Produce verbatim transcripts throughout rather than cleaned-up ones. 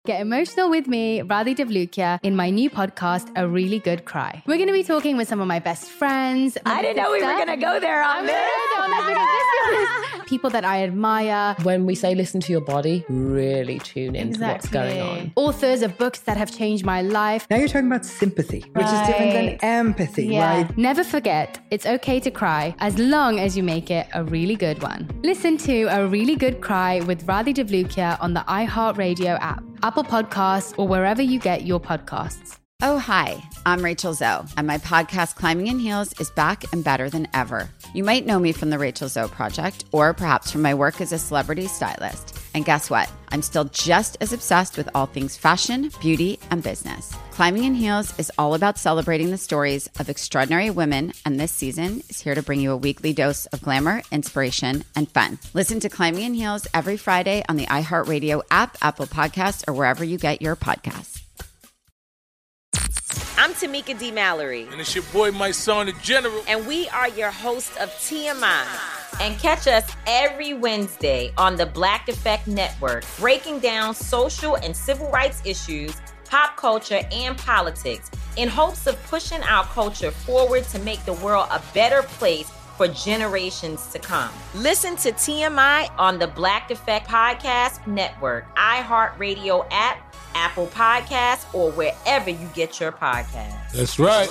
Get emotional with me, Radhi Devlukia, in my new podcast, A Really Good Cry. We're going to be talking with some of my best friends. I didn't know we were going to go there on this. People that I admire. When we say listen to your body, really tune into exactly. what's going on. Authors of books that have changed my life. Now you're talking about sympathy, which right. is different than empathy, yeah. right? Never forget, it's okay to cry as long as you make it a really good one. Listen to A Really Good Cry with Radhi Devlukia on the iHeartRadio app, Apple Podcasts, or wherever you get your podcasts. Oh, hi, I'm Rachel Zoe, and my podcast, Climbing in Heels, is back and better than ever. You might know me from the Rachel Zoe Project, or perhaps from my work as a celebrity stylist. And guess what? I'm still just as obsessed with all things fashion, beauty, and business. Climbing in Heels is all about celebrating the stories of extraordinary women, and this season is here to bring you a weekly dose of glamour, inspiration, and fun. Listen to Climbing in Heels every Friday on the iHeartRadio app, Apple Podcasts, or wherever you get your podcasts. I'm Tamika D. Mallory. And it's your boy, my son, the General. And we are your hosts of T M I. And catch us every Wednesday on the Black Effect Network, breaking down social and civil rights issues, pop culture, and politics in hopes of pushing our culture forward to make the world a better place for generations to come. Listen to T M I on the Black Effect Podcast Network, iHeartRadio app, Apple Podcasts, or wherever you get your podcasts. That's right.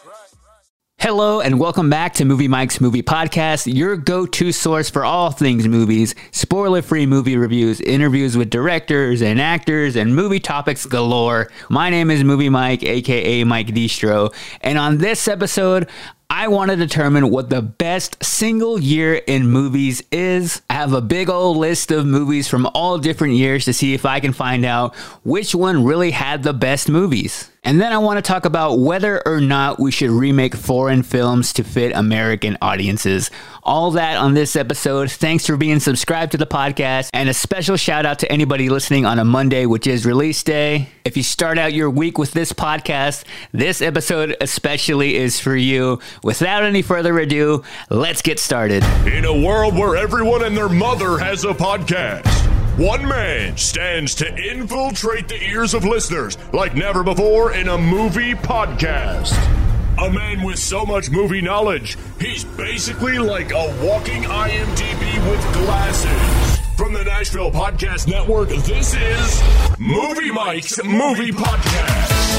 Hello and welcome back to Movie Mike's Movie Podcast, your go-to source for all things movies, spoiler-free movie reviews, interviews with directors and actors, and movie topics galore. My name is Movie Mike, aka Mike Distro, and on this episode, I want to determine what the best single year in movies is. I have a big old list of movies from all different years to see if I can find out which one really had the best movies. And then I want to talk about whether or not we should remake foreign films to fit American audiences. All that on this episode. Thanks for being subscribed to the podcast. And a special shout out to anybody listening on a Monday, which is release day. If you start out your week with this podcast, this episode especially is for you. Without any further ado, let's get started. In a world where everyone and their mother has a podcast, one man stands to infiltrate the ears of listeners like never before in a movie podcast. A man with so much movie knowledge, he's basically like a walking I M D B with glasses. From the Nashville Podcast Network, this is Movie Mike's Movie Podcast.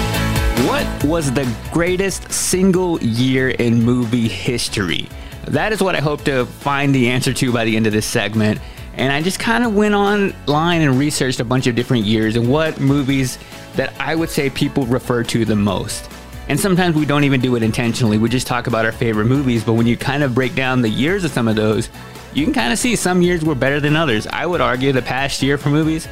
What was the greatest single year in movie history? That is what I hope to find the answer to by the end of this segment. And I just kind of went online and researched a bunch of different years and what movies that I would say people refer to the most. And sometimes we don't even do it intentionally. We just talk about our favorite movies. But when you kind of break down the years of some of those, you can kind of see some years were better than others. I would argue the past year for movies,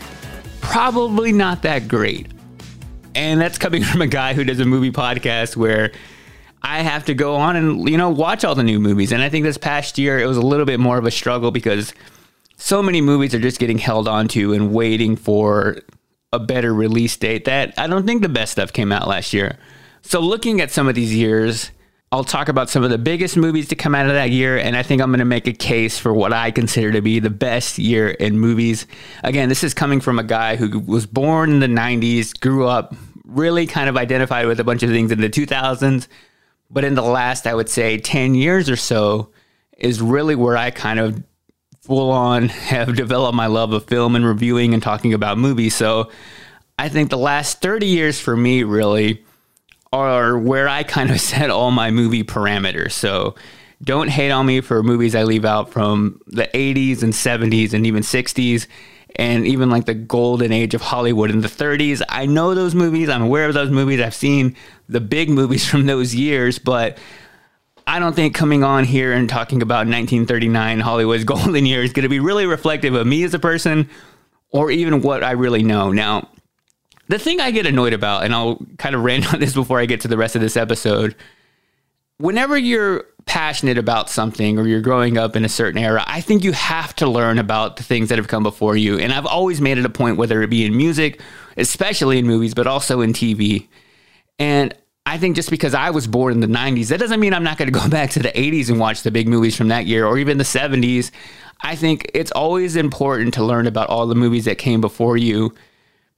probably not that great. And that's coming from a guy who does a movie podcast where I have to go on and, you know, watch all the new movies. And I think this past year, it was a little bit more of a struggle because so many movies are just getting held onto and waiting for a better release date that I don't think the best stuff came out last year. So looking at some of these years, I'll talk about some of the biggest movies to come out of that year, and I think I'm going to make a case for what I consider to be the best year in movies. Again, this is coming from a guy who was born in the nineties, grew up, really kind of identified with a bunch of things in the two thousands, but in the last, I would say, ten years or so is really where I kind of full on have developed my love of film and reviewing and talking about movies. So I think the last thirty years for me really are where I kind of set all my movie parameters. So don't hate on me for movies I leave out from the eighties and seventies and even sixties and even like the golden age of Hollywood in the thirties. I know those movies. I'm aware of those movies. I've seen the big movies from those years, but I don't think coming on here and talking about nineteen thirty-nine Hollywood's golden year is going to be really reflective of me as a person or even what I really know. Now, the thing I get annoyed about, and I'll kind of rant on this before I get to the rest of this episode, whenever you're passionate about something or you're growing up in a certain era, I think you have to learn about the things that have come before you. And I've always made it a point, whether it be in music, especially in movies, but also in T V. And I think just because I was born in the nineties, that doesn't mean I'm not going to go back to the eighties and watch the big movies from that year or even the seventies. I think it's always important to learn about all the movies that came before you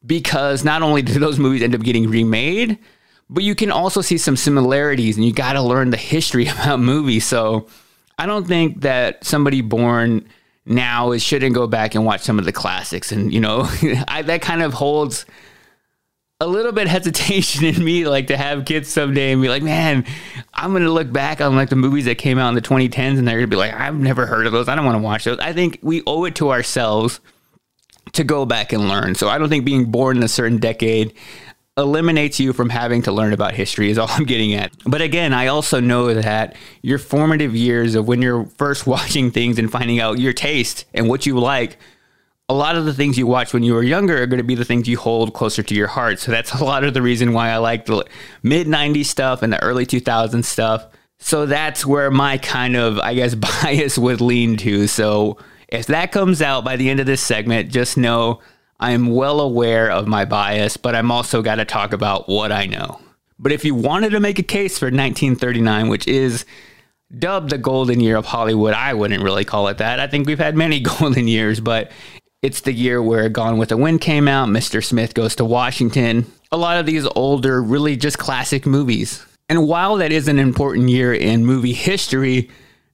because not only do those movies end up getting remade, but you can also see some similarities, and you got to learn the history about movies. So I don't think that somebody born now is shouldn't go back and watch some of the classics. And, you know, I, that kind of holds a little bit hesitation in me, like to have kids someday and be like, man, I'm going to look back on like the movies that came out in the twenty tens and they're going to be like, I've never heard of those. I don't want to watch those. I think we owe it to ourselves to go back and learn. So I don't think being born in a certain decade eliminates you from having to learn about history is all I'm getting at. But again, I also know that your formative years of when you're first watching things and finding out your taste and what you like, a lot of the things you watched when you were younger are going to be the things you hold closer to your heart. So that's a lot of the reason why I like the mid nineties stuff and the early two thousands stuff. So that's where my kind of, I guess, bias would lean to. So if that comes out by the end of this segment, just know I'm well aware of my bias, but I'm also got to talk about what I know. But if you wanted to make a case for nineteen thirty-nine, which is dubbed the golden year of Hollywood, I wouldn't really call it that. I think we've had many golden years, but it's the year where Gone with the Wind came out, Mister Smith Goes to Washington, a lot of these older, really just classic movies. And while that is an important year in movie history,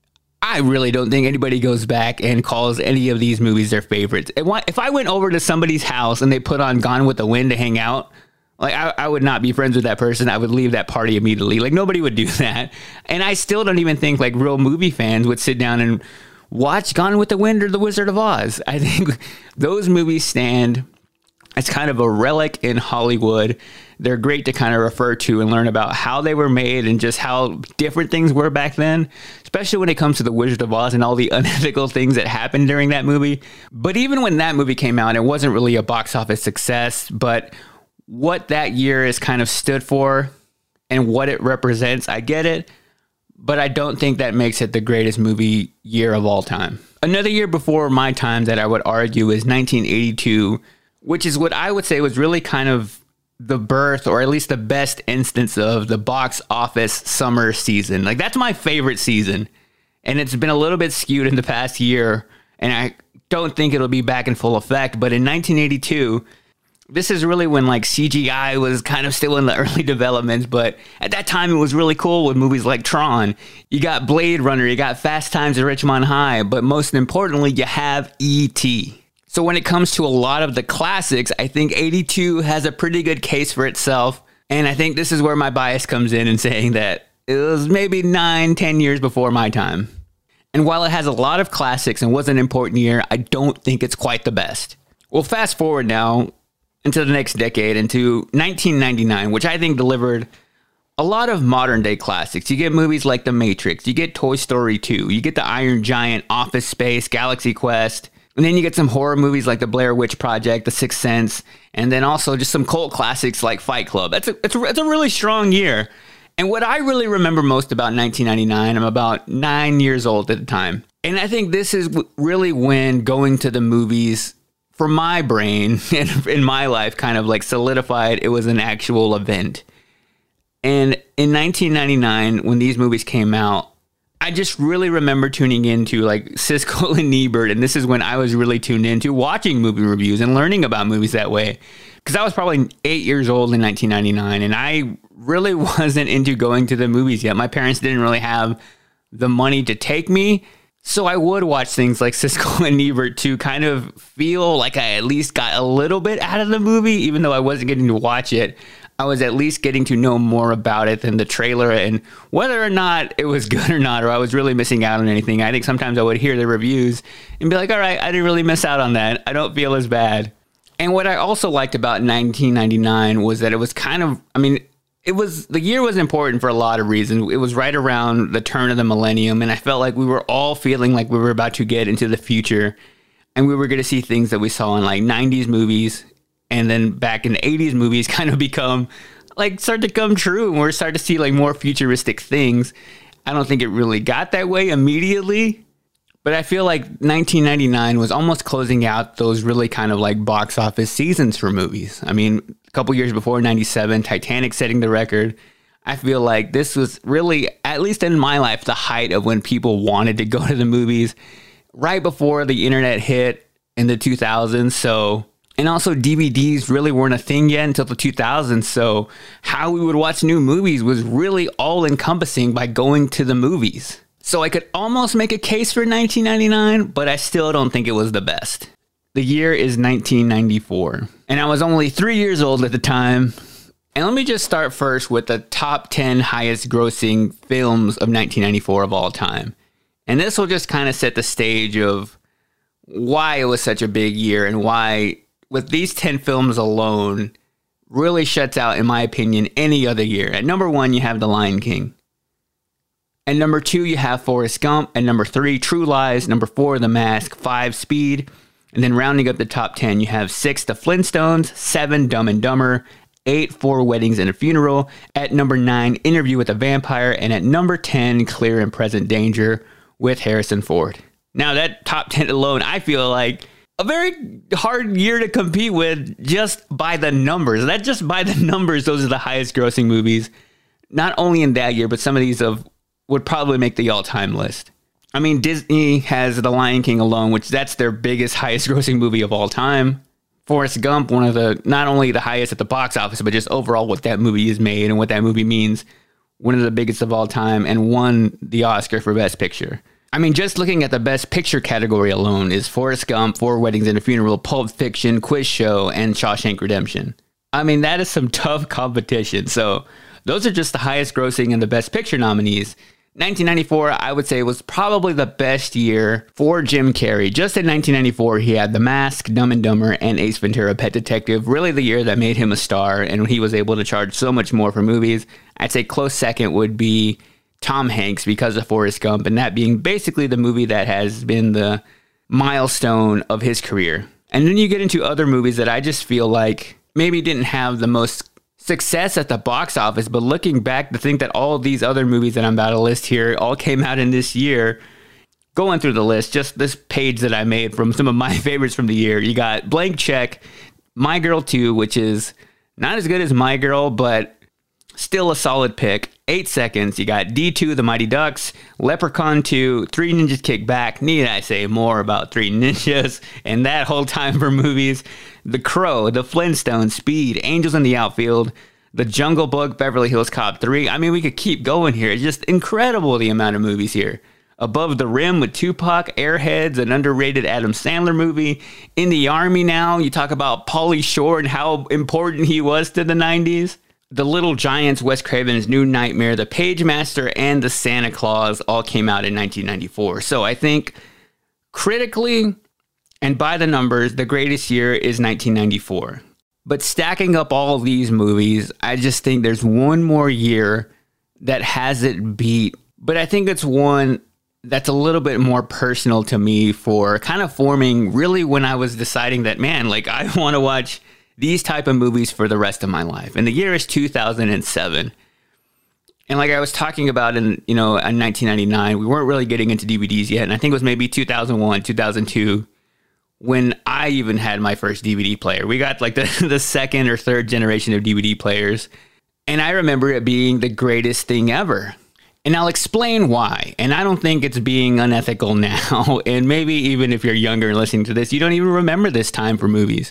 I really don't think anybody goes back and calls any of these movies their favorites. If I went over to somebody's house and they put on Gone with the Wind to hang out, like I, I would not be friends with that person. I would leave that party immediately. Like nobody would do that. And I still don't even think like real movie fans would sit down and watch Gone with the Wind or The Wizard of Oz. I think those movies stand as kind of a relic in Hollywood. They're great to kind of refer to and learn about how they were made and just how different things were back then, especially when it comes to The Wizard of Oz and all the unethical things that happened during that movie. But even when that movie came out, it wasn't really a box office success, but what that year is kind of stood for and what it represents, I get it, but I don't think that makes it the greatest movie year of all time. Another year before my time that I would argue is nineteen eighty-two, which is what I would say was really kind of the birth, or at least the best instance of the box office summer season. Like that's my favorite season. And it's been a little bit skewed in the past year. And I don't think it'll be back in full effect. But in nineteen eighty-two, this is really when like C G I was kind of still in the early developments. But at that time, it was really cool with movies like Tron. You got Blade Runner, you got Fast Times at Ridgemont High. But most importantly, you have E T So when it comes to a lot of the classics, I think eighty-two has a pretty good case for itself. And I think this is where my bias comes in and saying that it was maybe nine, ten years before my time. And while it has a lot of classics and was an important year, I don't think it's quite the best. Well, fast forward now into the next decade, into nineteen ninety-nine, which I think delivered a lot of modern day classics. You get movies like The Matrix, you get Toy Story two, you get The Iron Giant, Office Space, Galaxy Quest. And then you get some horror movies like The Blair Witch Project, The Sixth Sense, and then also just some cult classics like Fight Club. That's a, it's a, it's a really strong year. And what I really remember most about nineteen ninety-nine, I'm about nine years old at the time. And I think this is really when going to the movies for my brain and in my life kind of like solidified it was an actual event. And in nineteen ninety-nine, when these movies came out, I just really remember tuning into like Siskel and Ebert, and this is when I was really tuned into watching movie reviews and learning about movies that way. Because I was probably eight years old in nineteen ninety-nine, and I really wasn't into going to the movies yet. My parents didn't really have the money to take me, so I would watch things like Siskel and Ebert to kind of feel like I at least got a little bit out of the movie, even though I wasn't getting to watch it. I was at least getting to know more about it than the trailer, and whether or not it was good or not, or I was really missing out on anything. I think sometimes I would hear the reviews and be like, all right, I didn't really miss out on that. I don't feel as bad. And what I also liked about nineteen ninety-nine was that it was kind of, I mean, it was, the year was important for a lot of reasons. It was right around the turn of the millennium, and I felt like we were all feeling like we were about to get into the future, and we were going to see things that we saw in like nineties movies, and then back in the eighties movies kind of become, like, start to come true, and we're starting to see like more futuristic things. I don't think it really got that way immediately, but I feel like nineteen ninety-nine was almost closing out those really kind of like box office seasons for movies. I mean, a couple years before, ninety-seven, Titanic setting the record. I feel like this was really, at least in my life, the height of when people wanted to go to the movies right before the internet hit in the two thousands. So And also D V Ds really weren't a thing yet until the two thousands. So how we would watch new movies was really all encompassing by going to the movies. So I could almost make a case for nineteen ninety-nine, but I still don't think it was the best. The year is nineteen ninety-four, and I was only three years old at the time. And let me just start first with the top ten highest grossing films of nineteen ninety-four of all time. And this will just kind of set the stage of why it was such a big year and why, with these ten films alone, really shuts out, in my opinion, any other year. At number one, you have The Lion King. At number two, you have Forrest Gump. At number three, True Lies. Number four, The Mask. Five, Speed. And then rounding up the top ten, you have six, The Flintstones. Seven, Dumb and Dumber. Eight, Four Weddings and a Funeral. At number nine, Interview with a Vampire. And at number ten, Clear and Present Danger with Harrison Ford. Now, that top ten alone, I feel like a very hard year to compete with just by the numbers. That just by the numbers, those are the highest grossing movies, not only in that year, but some of these of would probably make the all-time list. I mean, Disney has The Lion King alone, which that's their biggest, highest grossing movie of all time. Forrest Gump, one of the, not only the highest at the box office, but just overall what that movie is made and what that movie means, one of the biggest of all time, and won the Oscar for Best Picture. I mean, just looking at the Best Picture category alone is Forrest Gump, Four Weddings and a Funeral, Pulp Fiction, Quiz Show, and Shawshank Redemption. I mean, that is some tough competition. So those are just the highest grossing and the Best Picture nominees. nineteen ninety-four, I would say, was probably the best year for Jim Carrey. Just in nineteen ninety-four, he had The Mask, Dumb and Dumber, and Ace Ventura: Pet Detective. Really the year that made him a star, and he was able to charge so much more for movies. I'd say close second would be Tom Hanks because of Forrest Gump, and that being basically the movie that has been the milestone of his career. And then you get into other movies that I just feel like maybe didn't have the most success at the box office, but looking back to think that all of these other movies that I'm about to list here all came out in this year. Going through the list, just this page that I made from some of my favorites from the year. You got Blank Check, My Girl two, which is not as good as My Girl, but still a solid pick. Eight Seconds. You got D two, The Mighty Ducks, Leprechaun two, Three Ninjas Kick Back. Need I say more about Three Ninjas and that whole time for movies? The Crow, The Flintstones, Speed, Angels in the Outfield, The Jungle Book, Beverly Hills Cop three. I mean, we could keep going here. It's just incredible the amount of movies here. Above the Rim with Tupac, Airheads, an underrated Adam Sandler movie. In the Army Now, you talk about Pauly Shore and how important he was to the nineties. The Little Giants, Wes Craven's New Nightmare, The Pagemaster, and The Santa Claus all came out in nineteen ninety-four. So I think critically and by the numbers, the greatest year is nineteen ninety-four. But stacking up all of these movies, I just think there's one more year that has it beat. But I think it's one that's a little bit more personal to me for kind of forming really when I was deciding that, man, like I want to watch these type of movies for the rest of my life. And the year is two thousand seven. And like I was talking about in, you know, in nineteen ninety-nine, we weren't really getting into D V Ds yet. And I think it was maybe two thousand one, two thousand two, when I even had my first D V D player. We got like the, the second or third generation of D V D players. And I remember it being the greatest thing ever. And I'll explain why. And I don't think it's being unethical now. And maybe even if you're younger and listening to this, you don't even remember this time for movies.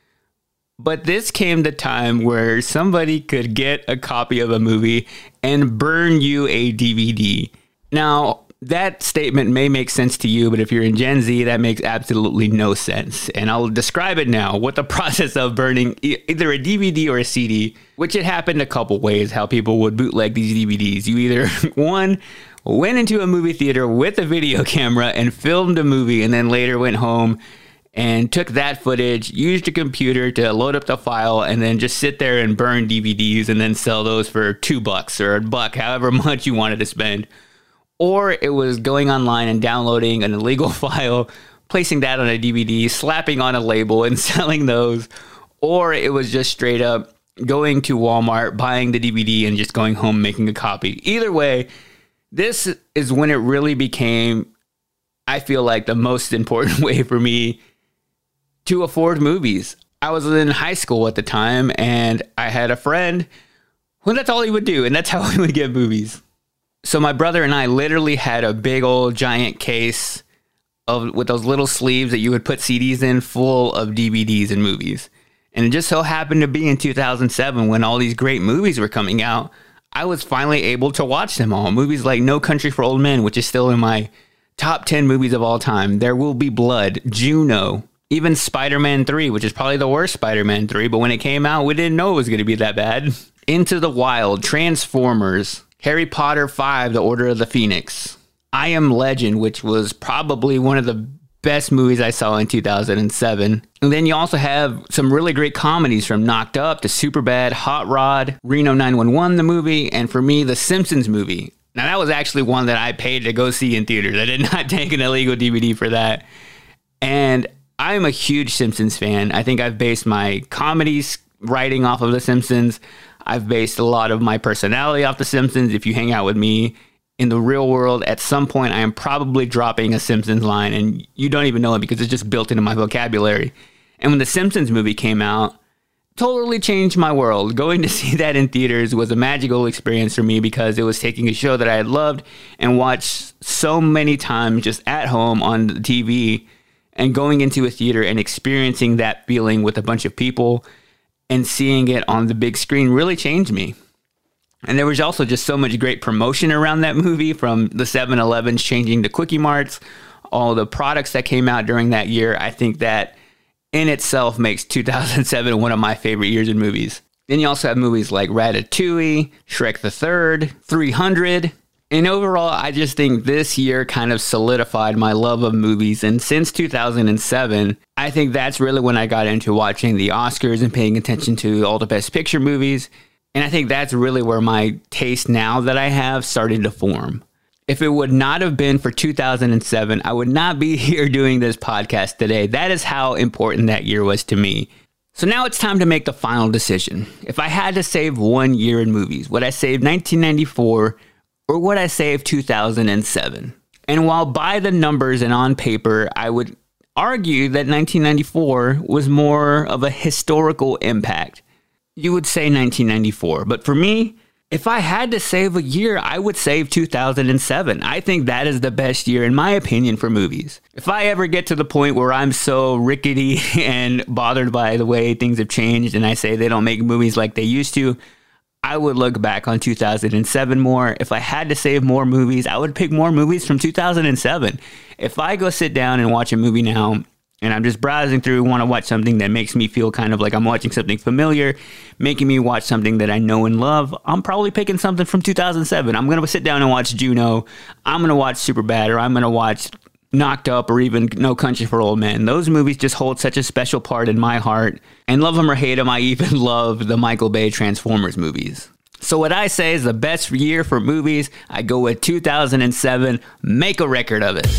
But this came the time where somebody could get a copy of a movie and burn you a D V D. Now, that statement may make sense to you, but if you're in Gen Z, that makes absolutely no sense. And I'll describe it now, what the process of burning either a D V D or a C D, which it happened a couple ways, how people would bootleg these D V Ds. You either, one, went into a movie theater with a video camera and filmed a movie, and then later went home and took that footage, used a computer to load up the file, and then just sit there and burn D V Ds and then sell those for two bucks or a buck, however much you wanted to spend. Or it was going online and downloading an illegal file, placing that on a D V D, slapping on a label and selling those. Or it was just straight up going to Walmart, buying the D V D and just going home making a copy. Either way, this is when it really became, I feel like, the most important way for me to afford movies. I was in high school at the time, and I had a friend who that's all he would do, and that's how he would get movies. So my brother and I literally had a big old giant case of with those little sleeves that you would put C Ds in, full of D V Ds and movies. And it just so happened to be in two thousand seven when all these great movies were coming out, I was finally able to watch them all. Movies like No Country for Old Men, which is still in my top ten movies of all time. There Will Be Blood, Juno, even Spider-Man three, which is probably the worst Spider-Man three, but when it came out, we didn't know it was going to be that bad. Into the Wild, Transformers, Harry Potter five, The Order of the Phoenix, I Am Legend, which was probably one of the best movies I saw in two thousand seven. And then you also have some really great comedies from Knocked Up to Superbad, Hot Rod, Reno nine one one, the movie, and for me, The Simpsons movie. Now, that was actually one that I paid to go see in theaters. I did not take an illegal D V D for that. And I'm a huge Simpsons fan. I think I've based my comedies writing off of The Simpsons. I've based a lot of my personality off The Simpsons. If you hang out with me in the real world, at some point, I am probably dropping a Simpsons line, and you don't even know it because it's just built into my vocabulary. And when the Simpsons movie came out, totally changed my world. Going to see that in theaters was a magical experience for me because it was taking a show that I had loved and watched so many times just at home on the T V, and going into a theater and experiencing that feeling with a bunch of people and seeing it on the big screen really changed me. And there was also just so much great promotion around that movie, from the seven elevens changing to Quickie Marts, all the products that came out during that year. I think that in itself makes two thousand seven one of my favorite years in movies. Then you also have movies like Ratatouille, Shrek the Third, three hundred. And overall, I just think this year kind of solidified my love of movies. And since two thousand seven, I think that's really when I got into watching the Oscars and paying attention to all the Best Picture movies. And I think that's really where my taste now that I have started to form. If it would not have been for two thousand seven, I would not be here doing this podcast today. That is how important that year was to me. So now it's time to make the final decision. If I had to save one year in movies, would I save nineteen ninety-four or would I save two thousand seven? And while by the numbers and on paper, I would argue that nineteen ninety-four was more of a historical impact, you would say nineteen ninety-four. But for me, if I had to save a year, I would save two thousand seven. I think that is the best year, in my opinion, for movies. If I ever get to the point where I'm so rickety and bothered by the way things have changed and I say they don't make movies like they used to, I would look back on two thousand seven more. If I had to save more movies, I would pick more movies from two thousand seven. If I go sit down and watch a movie now, and I'm just browsing through, want to watch something that makes me feel kind of like I'm watching something familiar, making me watch something that I know and love, I'm probably picking something from two thousand seven. I'm going to sit down and watch Juno. I'm going to watch Superbad, or I'm going to watch Knocked Up, or even No Country for Old Men. Those movies just hold such a special part in my heart. And love them or hate them, I even love the Michael Bay Transformers movies. So what I say is the best year for movies, I go with two thousand seven. Make a record of it.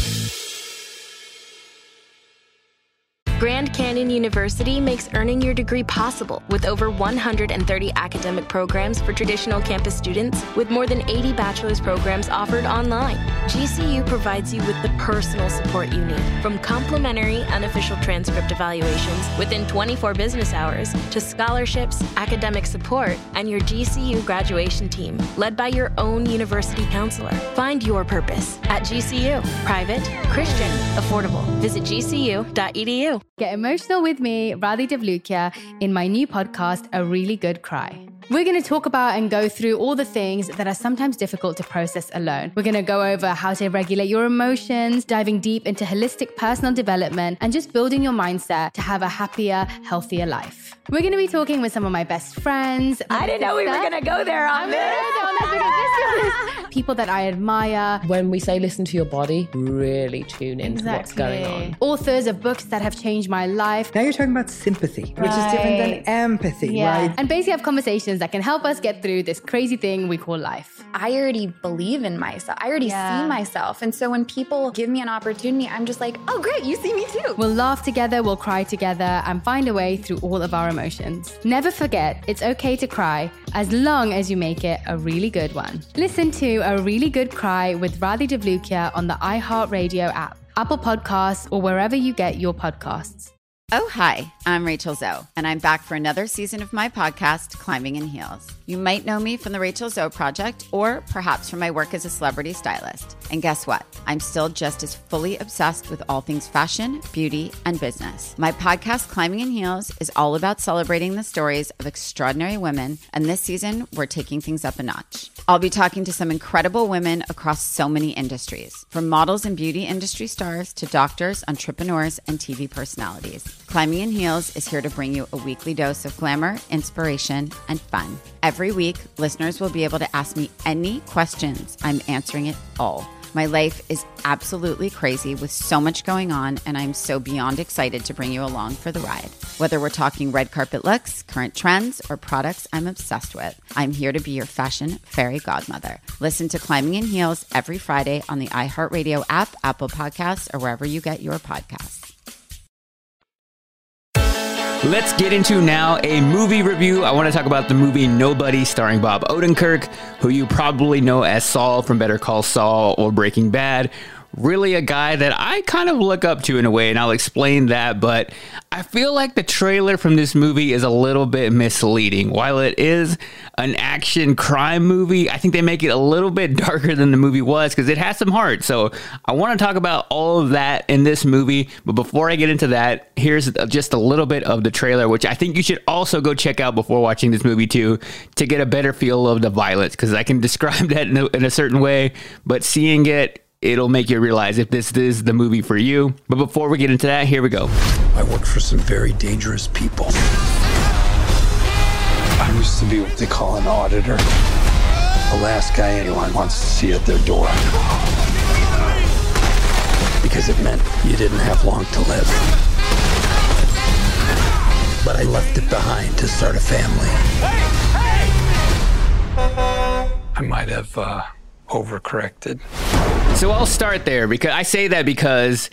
Grand Canyon University makes earning your degree possible with over one hundred thirty academic programs for traditional campus students, with more than eighty bachelor's programs offered online. G C U provides you with the personal support you need, from complimentary unofficial transcript evaluations within twenty-four business hours to scholarships, academic support, and your G C U graduation team, led by your own university counselor. Find your purpose at G C U. Private, Christian, affordable. Visit G C U dot E D U. Get emotional with me, Radhi Devlukia, in my new podcast, A Really Good Cry. We're going to talk about and go through all the things that are sometimes difficult to process alone. We're going to go over how to regulate your emotions, diving deep into holistic personal development, and just building your mindset to have a happier, healthier life. We're going to be talking with some of my best friends. I didn't know we were going to go there on this. People that I admire. When we say listen to your body, really tune into exactly. what's going on. Authors of books that have changed my life. Now you're talking about sympathy, right. which is different than empathy, yeah. right? And basically have conversations that can help us get through this crazy thing we call life. I already believe in myself. I already yeah. see myself. And so when people give me an opportunity, I'm just like, oh, great, you see me too. We'll laugh together, we'll cry together, and find a way through all of our emotions. Never forget, it's okay to cry, as long as you make it a really good one. Listen to A Really Good Cry with Radhi Devlukia on the iHeartRadio app, Apple Podcasts, or wherever you get your podcasts. Oh, hi, I'm Rachel Zoe, and I'm back for another season of my podcast, Climbing in Heels. You might know me from the Rachel Zoe Project, or perhaps from my work as a celebrity stylist. And guess what? I'm still just as fully obsessed with all things fashion, beauty, and business. My podcast, Climbing in Heels, is all about celebrating the stories of extraordinary women, and this season, we're taking things up a notch. I'll be talking to some incredible women across so many industries, from models and beauty industry stars to doctors, entrepreneurs, and T V personalities. Climbing in Heels is here to bring you a weekly dose of glamour, inspiration, and fun. Every week, listeners will be able to ask me any questions. I'm answering it all. My life is absolutely crazy with so much going on, and I'm so beyond excited to bring you along for the ride. Whether we're talking red carpet looks, current trends, or products I'm obsessed with, I'm here to be your fashion fairy godmother. Listen to Climbing in Heels every Friday on the iHeartRadio app, Apple Podcasts, or wherever you get your podcasts. Let's get into now a movie review. I want to talk about the movie Nobody, starring Bob Odenkirk, who you probably know as Saul from Better Call Saul or Breaking Bad. Really a guy that I kind of look up to in a way, and I'll explain that, but I feel like the trailer from this movie is a little bit misleading. While it is an action crime movie, I think they make it a little bit darker than the movie was because it has some heart. So I want to talk about all of that in this movie, but before I get into that, here's just a little bit of the trailer, which I think you should also go check out before watching this movie too, to get a better feel of the violence, because I can describe that in a, in a certain way, but seeing it, it'll make you realize if this is the movie for you. But before we get into that, here we go. I work for some very dangerous people. I used to be what they call an auditor. The last guy anyone wants to see at their door. Because it meant you didn't have long to live. But I left it behind to start a family. Hey, hey! I might have uh, overcorrected. So I'll start there because I say that because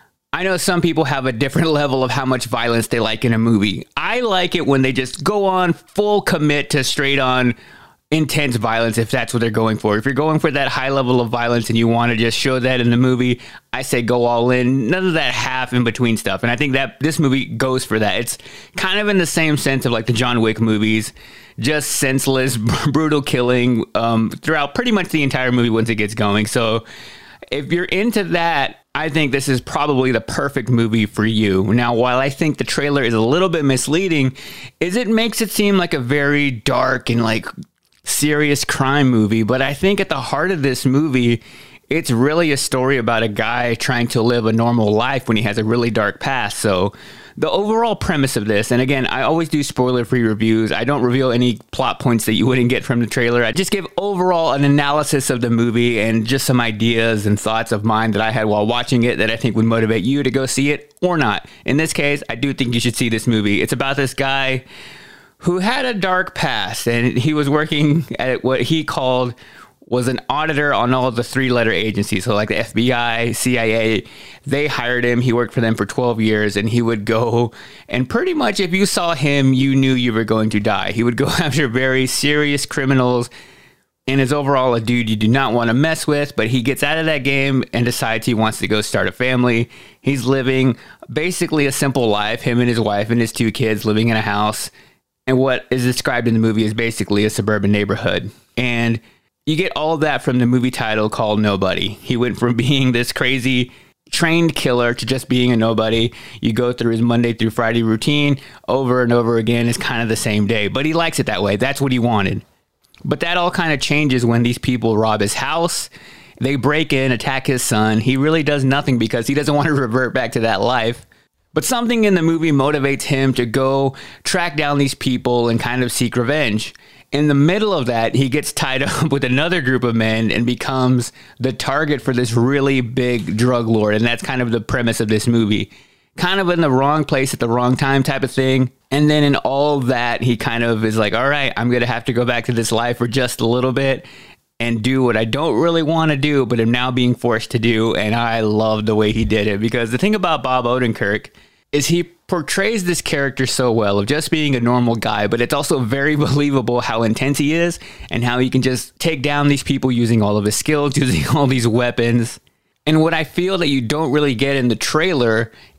I know some people have a different level of how much violence they like in a movie. I like it when they just go on full commit to straight on intense violence if that's what they're going for. If you're going for that high level of violence and you want to just show that in the movie, I say go all in. None of that half in between stuff. And I think that this movie goes for that. It's kind of in the same sense of like the John Wick movies. Just senseless, brutal killing um, throughout pretty much the entire movie once it gets going. So if you're into that, I think this is probably the perfect movie for you. Now, while I think the trailer is a little bit misleading, is it makes it seem like a very dark and like serious crime movie. But I think at the heart of this movie, it's really a story about a guy trying to live a normal life when he has a really dark past. So the overall premise of this, and again, I always do spoiler-free reviews. I don't reveal any plot points that you wouldn't get from the trailer. I just give overall an analysis of the movie and just some ideas and thoughts of mine that I had while watching it that I think would motivate you to go see it or not. In this case, I do think you should see this movie. It's about this guy who had a dark past, and he was working at what he called was an auditor on all the three-letter agencies. So like the F B I, C I A, they hired him. He worked for them for twelve years, and he would go, and pretty much if you saw him, you knew you were going to die. He would go after very serious criminals, and is overall a dude you do not want to mess with, but he gets out of that game and decides he wants to go start a family. He's living basically a simple life, him and his wife and his two kids living in a house, and what is described in the movie is basically a suburban neighborhood. And you get all of that from the movie title called Nobody. He went from being this crazy trained killer to just being a nobody. You go through his Monday through Friday routine over and over again. It's kind of the same day, but he likes it that way. That's what he wanted. But that all kind of changes when these people rob his house. They break in, attack his son. He really does nothing because he doesn't want to revert back to that life. But something in the movie motivates him to go track down these people and kind of seek revenge. In the middle of that, he gets tied up with another group of men and becomes the target for this really big drug lord. And that's kind of the premise of this movie. Kind of in the wrong place at the wrong time type of thing. And then in all that, he kind of is like, all right, I'm going to have to go back to this life for just a little bit and do what I don't really want to do, but am now being forced to do. And I love the way he did it, because the thing about Bob Odenkirk is he portrays this character so well of just being a normal guy, but it's also very believable how intense he is and how he can just take down these people using all of his skills, using all these weapons. And what I feel that you don't really get in the trailer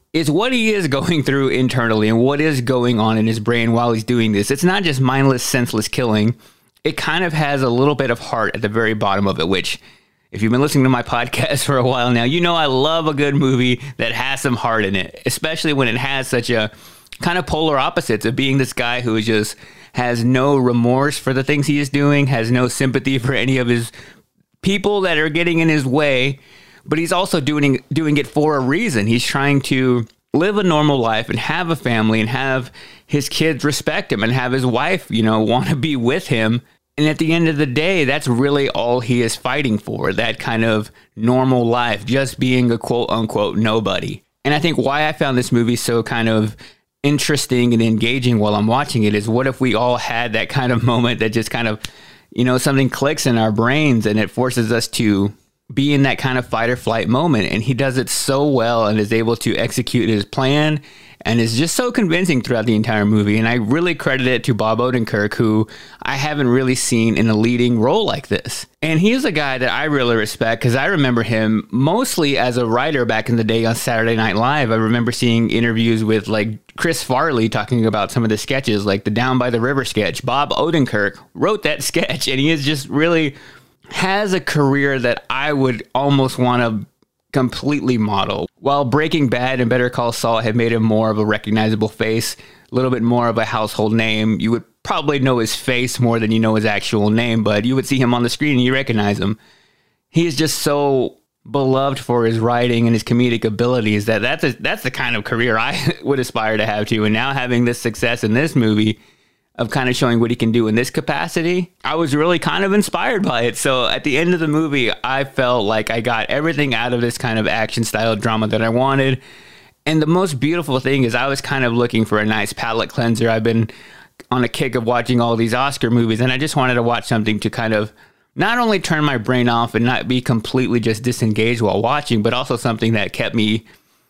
is what he is going through internally and what is going on in his brain while he's doing this. It's not just mindless, senseless killing. It kind of has a little bit of heart at the very bottom of it, which, if you've been listening to my podcast for a while now, you know I love a good movie that has some heart in it, especially when it has such a kind of polar opposites of being this guy who just has no remorse for the things he is doing, has no sympathy for any of his people that are getting in his way, but he's also doing doing it for a reason. He's trying to live a normal life and have a family and have his kids respect him and have his wife, you know, want to be with him. And at the end of the day, that's really all he is fighting for, that kind of normal life, just being a quote unquote nobody. And I think why I found this movie so kind of interesting and engaging while I'm watching it is, what if we all had that kind of moment that just kind of, you know, something clicks in our brains and it forces us to be in that kind of fight or flight moment. And he does it so well and is able to execute his plan and is just so convincing throughout the entire movie. And I really credit it to Bob Odenkirk, who I haven't really seen in a leading role like this. And he's a guy that I really respect because I remember him mostly as a writer back in the day on Saturday Night Live. I remember seeing interviews with like Chris Farley talking about some of the sketches, like the Down by the River sketch. Bob Odenkirk wrote that sketch, and he is just really has a career that I would almost want to completely model. While Breaking Bad and Better Call Saul had made him more of a recognizable face, a little bit more of a household name, you would probably know his face more than you know his actual name, but you would see him on the screen and you recognize him. He is just so beloved for his writing and his comedic abilities that that's, a, that's the kind of career I would aspire to have too. And now having this success in this movie of kind of showing what he can do in this capacity, I was really kind of inspired by it. So at the end of the movie, I felt like I got everything out of this kind of action style drama that I wanted. And the most beautiful thing is I was kind of looking for a nice palate cleanser. I've been on a kick of watching all these Oscar movies, and I just wanted to watch something to kind of not only turn my brain off and not be completely just disengaged while watching, but also something that kept me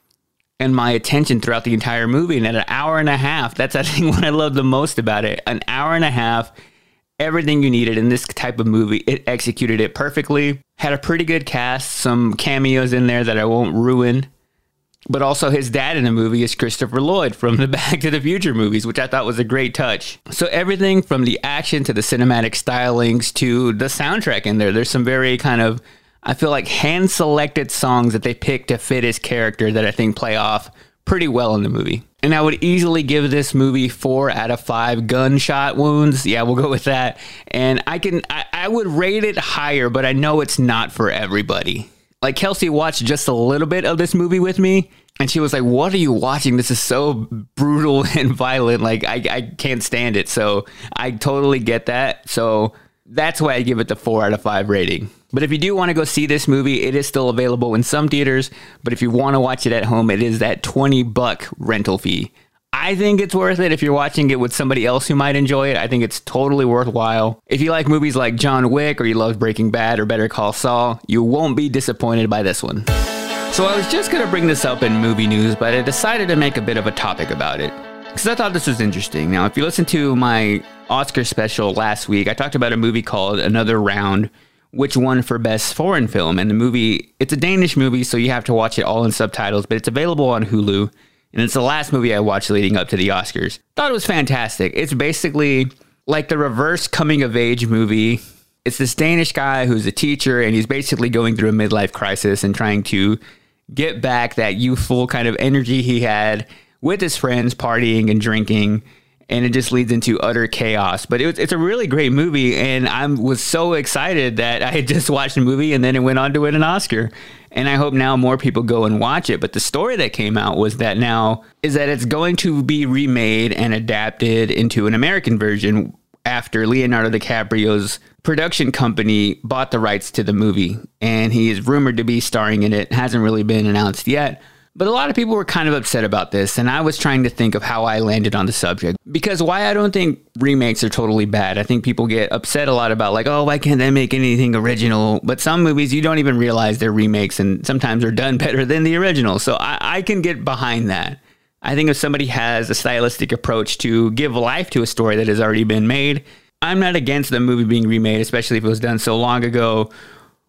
and my attention throughout the entire movie. And at an hour and a half, that's I think what I love the most about it. An hour and a half, everything you needed in this type of movie. It executed it perfectly. Had a pretty good cast, some cameos in there that I won't ruin. But also his dad in the movie is Christopher Lloyd from the Back to the Future movies, which I thought was a great touch. So everything from the action to the cinematic stylings to the soundtrack in there. There's some very kind of, I feel like, hand-selected songs that they picked to fit his character that I think play off pretty well in the movie. And I would easily give this movie four out of five gunshot wounds. Yeah, we'll go with that. And I can, I, I would rate it higher, but I know it's not for everybody. Like, Kelsey watched just a little bit of this movie with me, and she was like, what are you watching? This is so brutal and violent. Like, I, I can't stand it. So I totally get that. So that's why I give it the four out of five rating. But if you do want to go see this movie, it is still available in some theaters. But if you want to watch it at home, it is that twenty buck rental fee. I think it's worth it if you're watching it with somebody else who might enjoy it. I think it's totally worthwhile. If you like movies like John Wick or you love Breaking Bad or Better Call Saul, you won't be disappointed by this one. So I was just going to bring this up in movie news, but I decided to make a bit of a topic about it because I thought this was interesting. Now, if you listen to my Oscar special last week, I talked about a movie called Another Round, which won for Best Foreign Film. And the movie, it's a Danish movie, so you have to watch it all in subtitles, but it's available on Hulu. And it's the last movie I watched leading up to the Oscars. Thought it was fantastic. It's basically like the reverse coming of age movie. It's this Danish guy who's a teacher, and he's basically going through a midlife crisis and trying to get back that youthful kind of energy he had with his friends partying and drinking. And it just leads into utter chaos. But it was, it's a really great movie, and I was so excited that I had just watched the movie, and then it went on to win an Oscar. And I hope now more people go and watch it. But the story that came out was that now is that it's going to be remade and adapted into an American version after Leonardo DiCaprio's production company bought the rights to the movie. And he is rumored to be starring in it. Hasn't really been announced yet. But a lot of people were kind of upset about this, and I was trying to think of how I landed on the subject. Because why I don't think remakes are totally bad. I think people get upset a lot about, like, oh, why can't they make anything original? But some movies, you don't even realize they're remakes, and sometimes they're done better than the original. So I, I can get behind that. I think if somebody has a stylistic approach to give life to a story that has already been made, I'm not against the movie being remade, especially if it was done so long ago.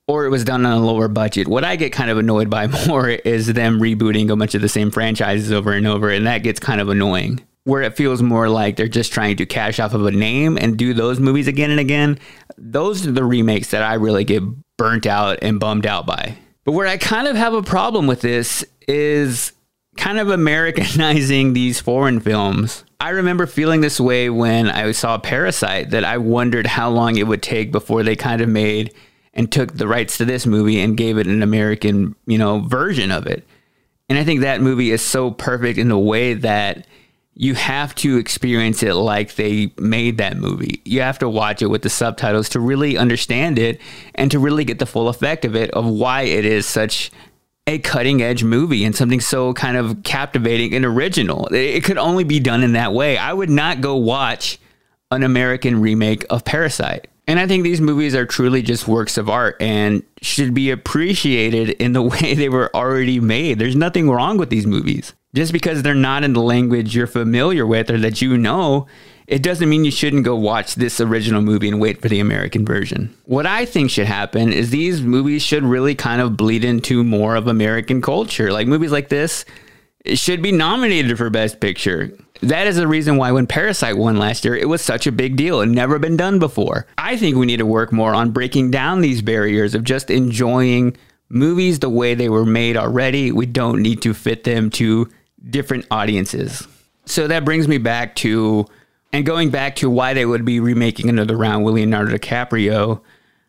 or it was done on a lower budget. What I get kind of annoyed by more is them rebooting a bunch of the same franchises over and over, and that gets kind of annoying. Where it feels more like they're just trying to cash off of a name and do those movies again and again. Those are the remakes that I really get burnt out and bummed out by. But where I kind of have a problem with this is kind of Americanizing these foreign films. I remember feeling this way when I saw Parasite, that I wondered how long it would take before they kind of made and took the rights to this movie and gave it an American, you know, version of it. And I think that movie is so perfect in the way that you have to experience it like they made that movie. You have to watch it with the subtitles to really understand it and to really get the full effect of it, of why it is such a cutting edge movie and something so kind of captivating and original. It could only be done in that way. I would not go watch an American remake of Parasite. And I think these movies are truly just works of art and should be appreciated in the way they were already made. There's nothing wrong with these movies. Just because they're not in the language you're familiar with or that you know, it doesn't mean you shouldn't go watch this original movie and wait for the American version. What I think should happen is these movies should really kind of bleed into more of American culture. Like movies like this, it should be nominated for Best Picture. That is the reason why when Parasite won last year, it was such a big deal and never been done before. I think we need to work more on breaking down these barriers of just enjoying movies the way they were made already. We don't need to fit them to different audiences. So that brings me back to, and going back to why they would be remaking Another Round with Leonardo DiCaprio,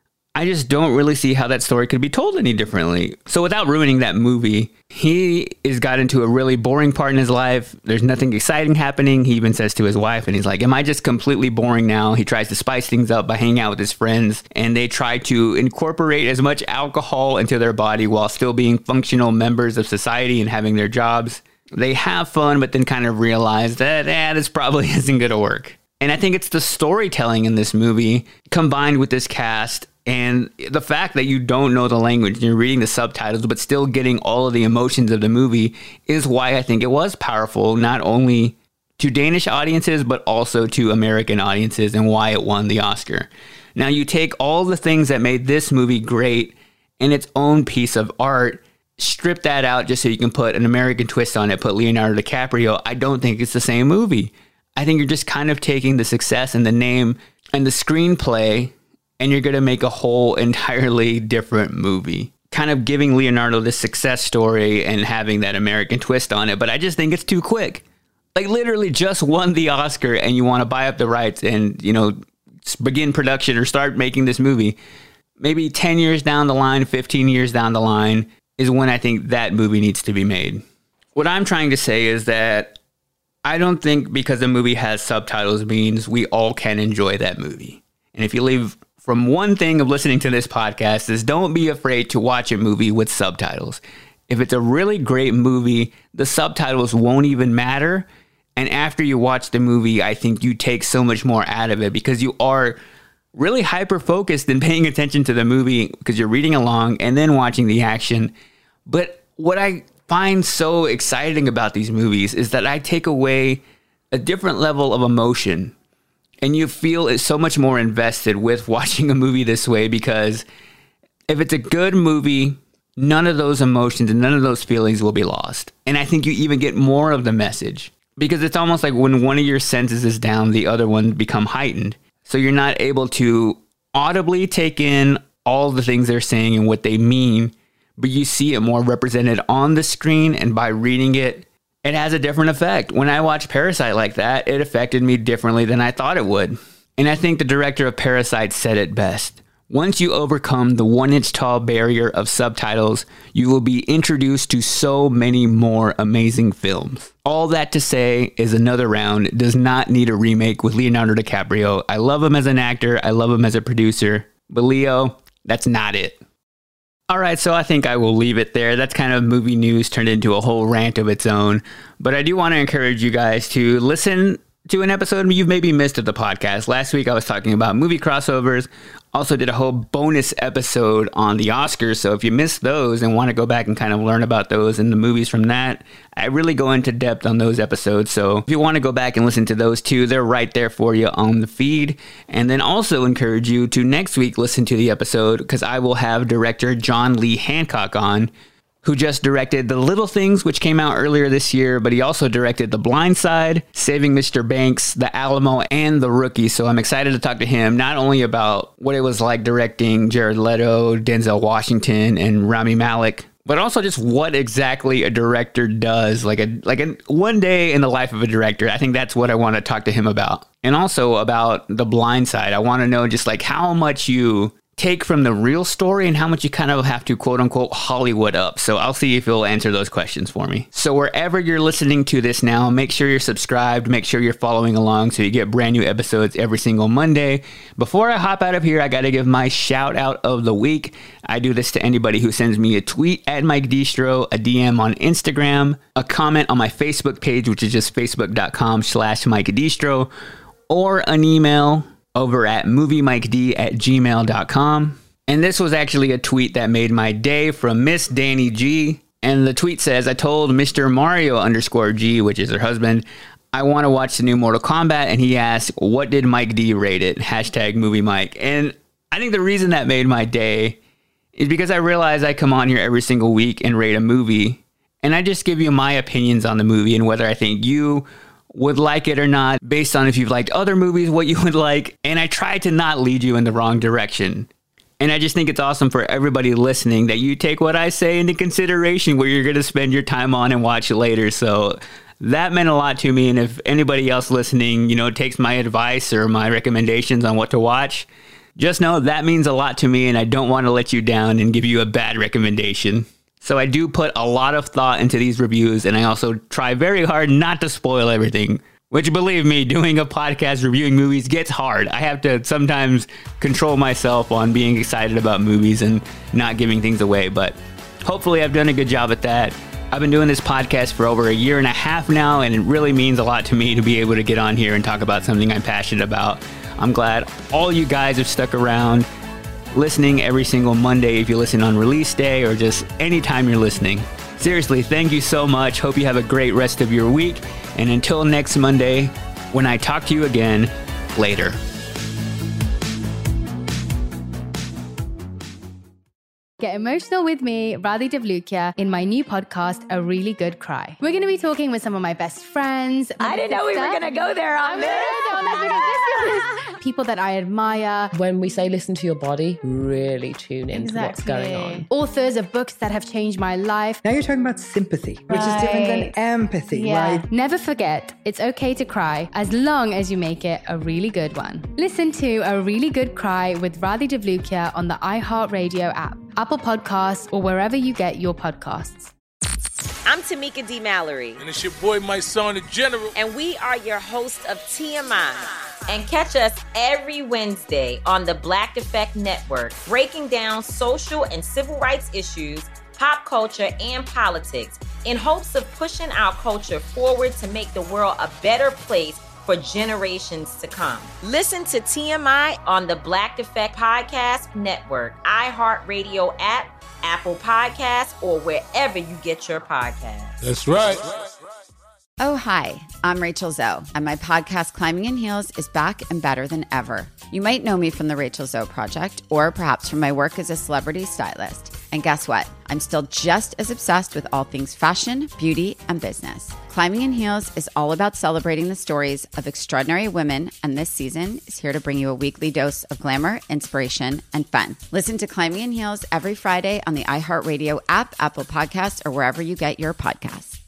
I just don't really see how that story could be told any differently. So without ruining that movie, he is got into a really boring part in his life. There's nothing exciting happening. He even says to his wife, and he's like, am I just completely boring now? He tries to spice things up by hanging out with his friends, and they try to incorporate as much alcohol into their body while still being functional members of society and having their jobs. They have fun, but then kind of realize that, eh, this probably isn't going to work. And I think it's the storytelling in this movie combined with this cast and the fact that you don't know the language and you're reading the subtitles, but still getting all of the emotions of the movie is why I think it was powerful, not only to Danish audiences, but also to American audiences, and why it won the Oscar. Now, you take all the things that made this movie great in its own piece of art, strip that out just so you can put an American twist on it, put Leonardo DiCaprio, I don't think it's the same movie. I think you're just kind of taking the success and the name and the screenplay, and you're going to make a whole entirely different movie. Kind of giving Leonardo this success story and having that American twist on it, but I just think it's too quick. Like, literally just won the Oscar and you want to buy up the rights and, you know, begin production or start making this movie. Maybe ten years down the line, fifteen years down the line, is when I think that movie needs to be made. What I'm trying to say is that I don't think because a movie has subtitles means we all can enjoy that movie. And if you leave from one thing of listening to this podcast is don't be afraid to watch a movie with subtitles. If it's a really great movie, the subtitles won't even matter. And after you watch the movie, I think you take so much more out of it because you are really hyper-focused and paying attention to the movie because you're reading along and then watching the action. But what I find so exciting about these movies is that I take away a different level of emotion, and you feel so much more invested with watching a movie this way, because if it's a good movie, none of those emotions and none of those feelings will be lost. And I think you even get more of the message, because it's almost like when one of your senses is down, the other one become heightened. So you're not able to audibly take in all the things they're saying and what they mean, but you see it more represented on the screen, and by reading it, it has a different effect. When I watched Parasite like that, it affected me differently than I thought it would. And I think the director of Parasite said it best. Once you overcome the one-inch tall barrier of subtitles, you will be introduced to so many more amazing films. All that to say is Another Round does not need a remake with Leonardo DiCaprio. I love him as an actor. I love him as a producer. But Leo, that's not it. All right, so I think I will leave it there. That's kind of movie news turned into a whole rant of its own. But I do want to encourage you guys to listen to an episode you've maybe missed of the podcast. Last week I was talking about movie crossovers. Also did a whole bonus episode on the Oscars. So if you missed those and want to go back and kind of learn about those and the movies from that, I really go into depth on those episodes. So if you want to go back and listen to those too, they're right there for you on the feed. And then also encourage you to next week listen to the episode because I will have director John Lee Hancock on, who just directed The Little Things, which came out earlier this year, but he also directed The Blind Side, Saving Mister Banks, The Alamo, and The Rookie. So I'm excited to talk to him, not only about what it was like directing Jared Leto, Denzel Washington, and Rami Malek, but also just what exactly a director does, like a like a one day in the life of a director. I think that's what I want to talk to him about. And also about The Blind Side. I want to know just like how much you take from the real story and how much you kind of have to quote unquote Hollywood up. So I'll see if he'll answer those questions for me. So wherever you're listening to this now, make sure you're subscribed, make sure you're following along so you get brand new episodes every single Monday. Before I hop out of here, I got to give my shout out of the week. I do this to anybody who sends me a tweet at Mike Distro, a D M on Instagram, a comment on my Facebook page, which is just facebook.com slash Mike Distro, or an email over at moviemiked at gmail dot com. And this was actually a tweet that made my day from Miss Danny G. And the tweet says, I told Mister Mario underscore G, which is her husband, I want to watch the new Mortal Kombat. And he asked, what did Mike D rate it? Hashtag movie Mike. And I think the reason that made my day is because I realize I come on here every single week and rate a movie. And I just give you my opinions on the movie and whether I think you would like it or not, based on if you've liked other movies, what you would like. And I try to not lead you in the wrong direction. And I just think it's awesome for everybody listening that you take what I say into consideration where you're going to spend your time on and watch it later. So that meant a lot to me. And if anybody else listening, you know, takes my advice or my recommendations on what to watch, just know that means a lot to me. And I don't want to let you down and give you a bad recommendation. So I do put a lot of thought into these reviews, and I also try very hard not to spoil everything, which, believe me, doing a podcast reviewing movies gets hard. I have to sometimes control myself on being excited about movies and not giving things away, but hopefully I've done a good job at that. I've been doing this podcast for over a year and a half now, and it really means a lot to me to be able to get on here and talk about something I'm passionate about. I'm glad all you guys have stuck around, listening every single Monday if you listen on release day or just anytime you're listening. Seriously, thank you so much. Hope you have a great rest of your week. And until next Monday, when I talk to you again, later. Get emotional with me, Radhi Devlukia, in my new podcast, A Really Good Cry. We're going to be talking with some of my best friends. I didn't know we were going to go there on this. People that I admire. When we say listen to your body, really tune into Exactly. what's going on. Authors of books that have changed my life. Now you're talking about sympathy, which is different than empathy, Yeah. right? Never forget, it's okay to cry as long as you make it a really good one. Listen to A Really Good Cry with Radhi Devlukia on the iHeartRadio app, Apple Podcasts, or wherever you get your podcasts. I'm Tamika D. Mallory. And it's your boy, my son, the General. And we are your hosts of T M I. And catch us every Wednesday on the Black Effect Network, breaking down social and civil rights issues, pop culture, and politics in hopes of pushing our culture forward to make the world a better place for generations to come. Listen to T M I on the Black Effect Podcast Network, iHeartRadio app, Apple Podcasts, or wherever you get your podcasts. That's right. Oh, hi, I'm Rachel Zoe, and my podcast, Climbing in Heels, is back and better than ever. You might know me from the Rachel Zoe Project, or perhaps from my work as a celebrity stylist. And guess what? I'm still just as obsessed with all things fashion, beauty, and business. Climbing in Heels is all about celebrating the stories of extraordinary women, and this season is here to bring you a weekly dose of glamour, inspiration, and fun. Listen to Climbing in Heels every Friday on the iHeartRadio app, Apple Podcasts, or wherever you get your podcasts.